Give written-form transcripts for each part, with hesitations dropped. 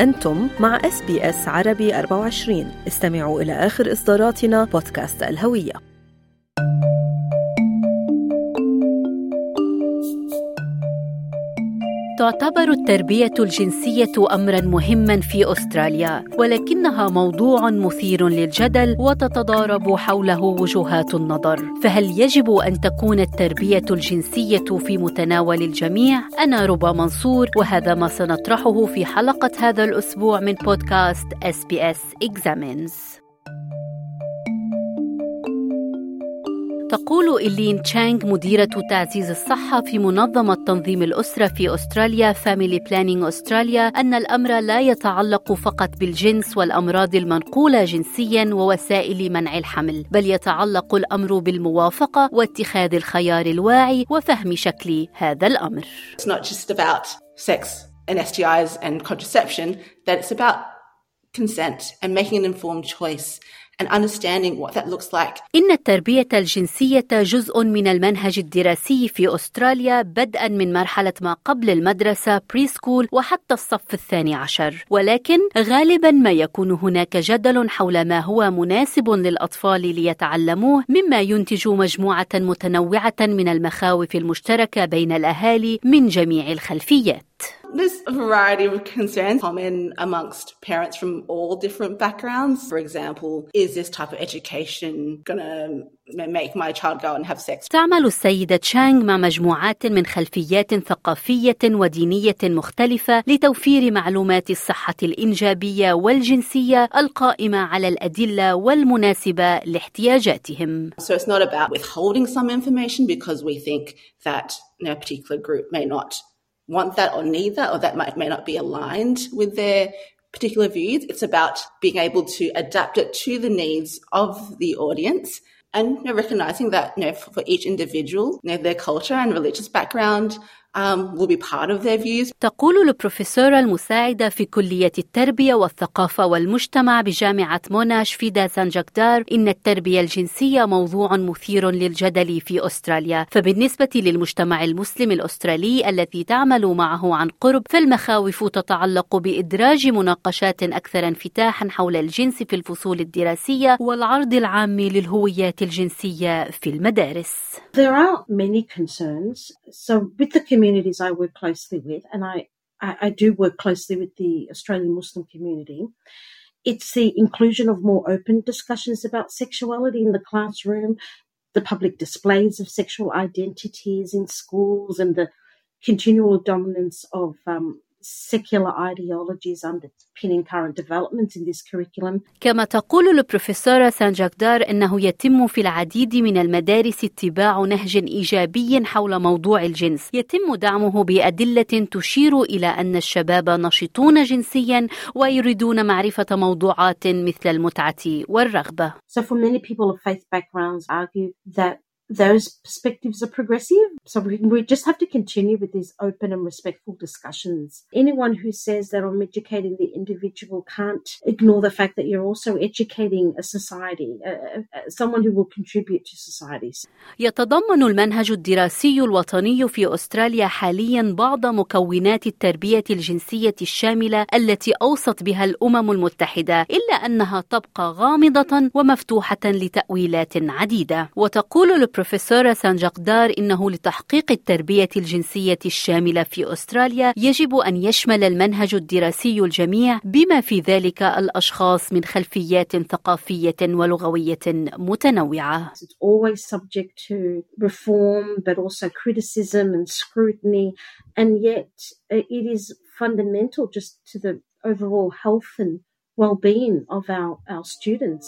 أنتم مع SBS عربي 24. استمعوا إلى آخر إصداراتنا بودكاست الهوية. تعتبر التربية الجنسية أمراً مهماً في أستراليا، ولكنها موضوع مثير للجدل وتتضارب حوله وجهات النظر. فهل يجب أن تكون التربية الجنسية في متناول الجميع؟ أنا ربا منصور، وهذا ما سنطرحه في حلقة هذا الأسبوع من بودكاست SBS Examines. تقول إلين تشانغ مديرة تعزيز الصحة في منظمة تنظيم الأسرة في أستراليا Family Planning Australia أن الأمر لا يتعلق فقط بالجنس والأمراض المنقولة جنسياً ووسائل منع الحمل، بل يتعلق الأمر بالموافقة واتخاذ الخيار الواعي وفهم شكل هذا الأمر. It's not just about sex and STIs and contraception, that it's about consent and making an informed choice and understanding what that looks like. إن التربية الجنسية جزء من المنهج الدراسي في أستراليا بدءاً من مرحلة ما قبل المدرسة بري سكول وحتى الصف 12، ولكن غالباً ما يكون هناك جدل حول ما هو مناسب للأطفال ليتعلموه، مما ينتج مجموعة متنوعة من المخاوف المشتركة بين الأهالي من جميع الخلفيات. There's a variety of concerns common amongst parents from all different backgrounds. For example, is this type of education going to make my child go and have sex? تعمل السيدة تشانغ مع مجموعات من خلفيات ثقافية ودينية مختلفة لتوفير معلومات الصحة الإنجابية والجنسية القائمة على الأدلة والمناسبة لاحتياجاتهم. So it's not about withholding some information because we think that a particular group may not want that or need that, or that may not be aligned with their particular views. It's about being able to adapt it to the needs of the audience and recognizing that for each individual, their culture and religious background will be part of their views. تقول البروفيسورة المساعدة في كلية التربية والثقافة والمجتمع بجامعة موناش فيدا سانجاكدار إن التربية الجنسية موضوع مثير للجدل في أستراليا. فبالنسبة للمجتمع المسلم الأسترالي الذي تعمل معه عن قرب، فالمخاوف تتعلق بإدراج مناقشات أكثر انفتاحا حول الجنس في الفصول الدراسية والعرض العام للهويات الجنسية في المدارس. There are many concerns. So with the communities I work closely with, and I do work closely with the Australian Muslim community, it's the inclusion of more open discussions about sexuality in the classroom, the public displays of sexual identities in schools, and the continual dominance of secular ideologies underpinning current developments in this curriculum. كما تقول البروفيسورة سانجاكدار أنه يتم في العديد من المدارس اتباع نهج إيجابي حول موضوع الجنس، يتم دعمه بأدلة تشير إلى أن الشباب نشطون جنسيا ويريدون معرفة موضوعات مثل المتعة والرغبة. So for many people of faith backgrounds argue that those perspectives are progressive. So we just have to continue with these open and respectful discussions. Anyone who says that I'm educating the individual can't ignore the fact that you're also educating a society, someone who will contribute to societies. يتضمن المنهج الدراسي الوطني في أستراليا حالياً بعض مكونات التربية الجنسية الشاملة التي أوصت بها الأمم المتحدة، إلا أنها تبقى غامضة ومفتوحة لتأويلات عديدة. وتقول البروفيسورة سانجاكدار إنه لتحقيق التربية الجنسية الشاملة في أستراليا يجب أن يشمل المنهج الدراسي الجميع، بما في ذلك الأشخاص من خلفيات ثقافية ولغوية متنوعة. It's always subject to reform, but also criticism and scrutiny, and yet it is fundamental just to the overall health and well-being of our students.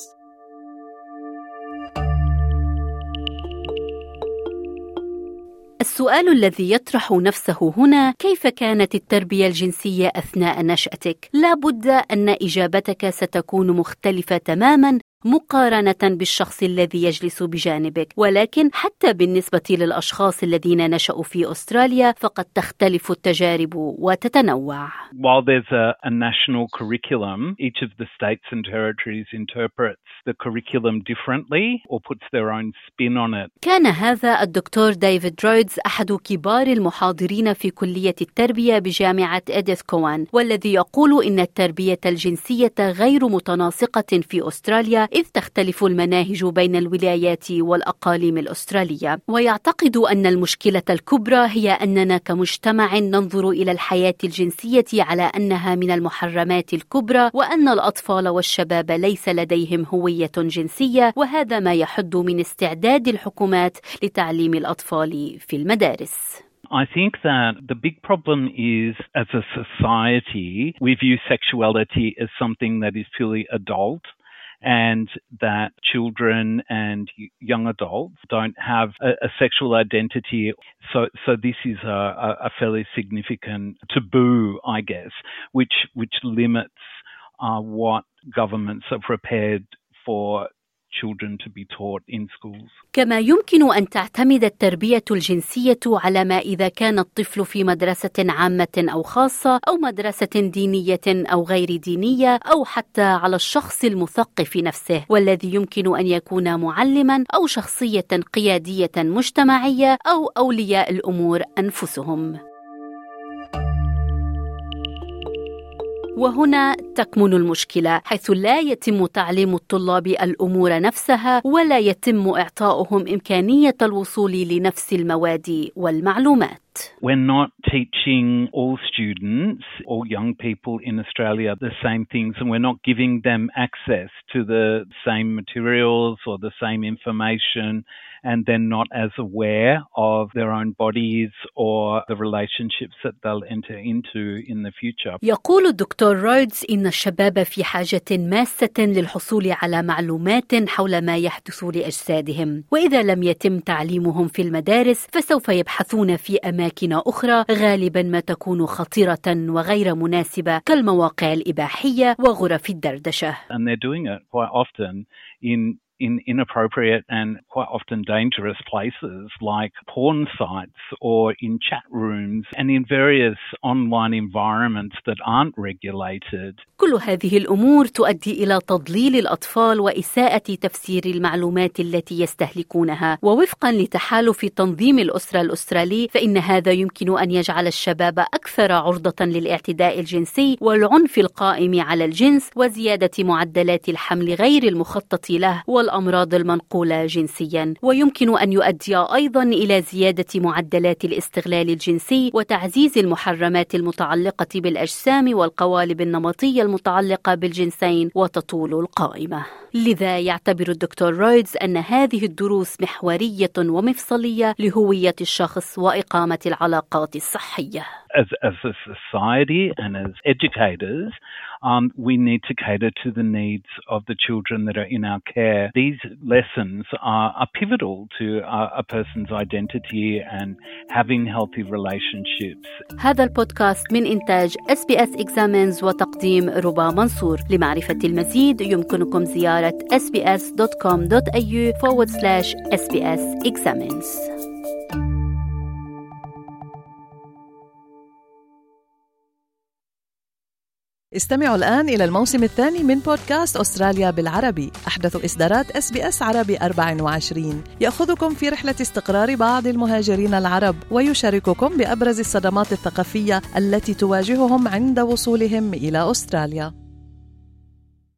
السؤال الذي يطرح نفسه هنا: كيف كانت التربية الجنسية أثناء نشأتك؟ لا بد أن إجابتك ستكون مختلفة تماماً مقارنة بالشخص الذي يجلس بجانبك، ولكن حتى بالنسبة للأشخاص الذين نشأوا في أستراليا فقد تختلف التجارب وتتنوع. While there's a national curriculum, each of the states and territories interprets the curriculum differently or puts their own spin on it. كان هذا الدكتور ديفيد رويدز أحد كبار المحاضرين في كلية التربية بجامعة إديث كوان، والذي يقول إن التربية الجنسية غير متناسقة في أستراليا إذ تختلف المناهج بين الولايات والأقاليم الأسترالية، ويعتقد أن المشكلة الكبرى هي أننا كمجتمع ننظر إلى الحياة الجنسية على أنها من المحرمات الكبرى، وأن الأطفال والشباب ليس لديهم هوية جنسية، وهذا ما يحد من استعداد الحكومات لتعليم الأطفال في المدارس. I think that the big problem is, as a society, we view sexuality as something that is purely adult, and that children and young adults don't have a sexual identity. So this is a fairly significant taboo, I guess, which limits what governments are prepared for children to be taught in schools. كما يمكن أن تعتمد التربية الجنسية على ما إذا كان الطفل في مدرسة عامة أو خاصة أو مدرسة دينية أو غير دينية، أو حتى على الشخص المثقف نفسه، والذي يمكن أن يكون معلما أو شخصية قيادية مجتمعية أو أولياء الأمور أنفسهم. وهنا تكمن المشكلة، حيث لا يتم تعليم الطلاب الأمور نفسها ولا يتم إعطاؤهم إمكانية الوصول لنفس المواد والمعلومات. We're not teaching all students or young people in Australia the same things, and we're not giving them access to the same materials or the same information, and they're not as aware of their own bodies or the relationships that they'll enter into in the future. يقول الدكتور رويدز إن الشباب في حاجة ماسة للحصول على معلومات حول ما يحدث لأجسادهم، وإذا لم يتم تعليمهم في المدارس فسوف يبحثون في أماكن أخرى غالبا ما تكون خطيرة وغير مناسبة كالمواقع الإباحية وغرف الدردشة. And they're doing it quite often in inappropriate and quite often dangerous places like porn sites or in chat rooms and in various online environments that aren't regulated. كل هذه الأمور تؤدي إلى تضليل الأطفال وإساءة تفسير المعلومات التي يستهلكونها، ووفقا لتحالف تنظيم الأسرة الأسترالي فإن هذا يمكن أن يجعل الشباب أكثر عرضة للاعتداء الجنسي والعنف القائم على الجنس وزيادة معدلات الحمل غير المخطط له والأمراض المنقولة جنسياً، ويمكن أن يؤدي أيضاً إلى زيادة معدلات الاستغلال الجنسي وتعزيز المحرمات المتعلقة بالأجسام والقوالب النمطية المتعلقة بالجنسين وتطول القائمة. لذا يعتبر الدكتور رويدز أن هذه الدروس محورية ومفصلية لهوية الشخص وإقامة العلاقات الصحية. As a society and as educators, we need to cater to the needs of the children that are in our care. These lessons are pivotal to a person's identity and having healthy relationships. هذا البودكاست من إنتاج SBS Examines وتقديم ربا منصور. لمعرفة المزيد يمكنكم زيارة sbs.com.au/SBS Examines. استمعوا الآن إلى الموسم الثاني من بودكاست أستراليا بالعربي، أحدث إصدارات SBS عربي 24 يأخذكم في رحلة استقرار بعض المهاجرين العرب ويشارككم بأبرز الصدمات الثقافية التي تواجههم عند وصولهم إلى أستراليا.